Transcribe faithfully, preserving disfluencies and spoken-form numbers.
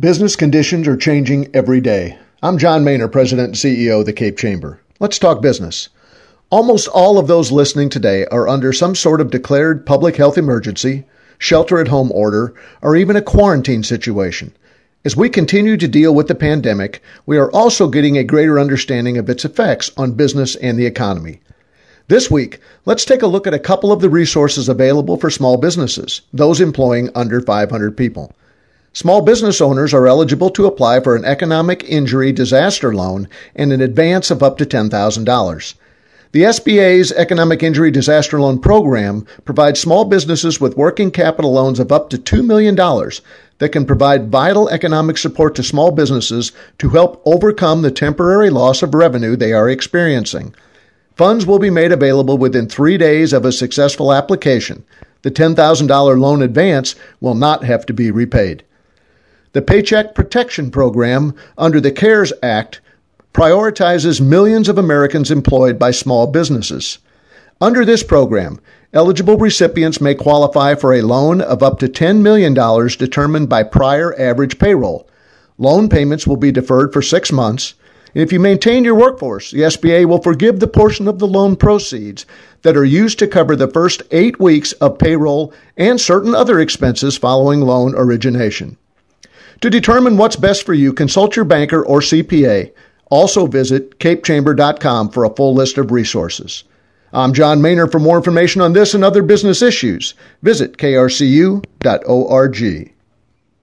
Business conditions are changing every day. I'm John Maynor, President and C E O of the Cape Chamber. Let's talk business. Almost all of those listening today are under some sort of declared public health emergency, shelter-at-home order, or even a quarantine situation. As we continue to deal with the pandemic, we are also getting a greater understanding of its effects on business and the economy. This week, let's take a look at a couple of the resources available for small businesses, those employing under five hundred people. Small business owners are eligible to apply for an economic injury disaster loan and an advance of up to ten thousand dollars. The S B A's Economic Injury Disaster Loan Program provides small businesses with working capital loans of up to two million dollars that can provide vital economic support to small businesses to help overcome the temporary loss of revenue they are experiencing. Funds will be made available within three days of a successful application. The ten thousand dollars loan advance will not have to be repaid. The Paycheck Protection Program under the CARES Act prioritizes millions of Americans employed by small businesses. Under this program, eligible recipients may qualify for a loan of up to ten million dollars determined by prior average payroll. Loan payments will be deferred for six months. If you maintain your workforce, the S B A will forgive the portion of the loan proceeds that are used to cover the first eight weeks of payroll and certain other expenses following loan origination. To determine what's best for you, consult your banker or C P A. Also visit cape chamber dot com for a full list of resources. I'm John Maynor. For more information on this and other business issues, visit k r c u dot org.